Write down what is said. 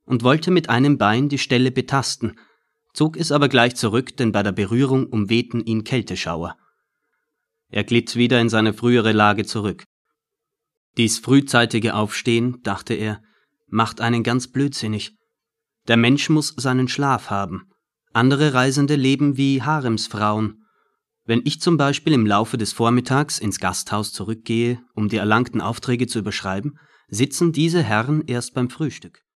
und wollte mit einem Bein die Stelle betasten, zog es aber gleich zurück, denn bei der Berührung umwehten ihn Kälteschauer. Er glitt wieder in seine frühere Lage zurück. Dies frühzeitige Aufstehen, dachte er, macht einen ganz blödsinnig. Der Mensch muss seinen Schlaf haben. Andere Reisende leben wie Haremsfrauen. Wenn ich zum Beispiel im Laufe des Vormittags ins Gasthaus zurückgehe, um die erlangten Aufträge zu überschreiben, sitzen diese Herren erst beim Frühstück.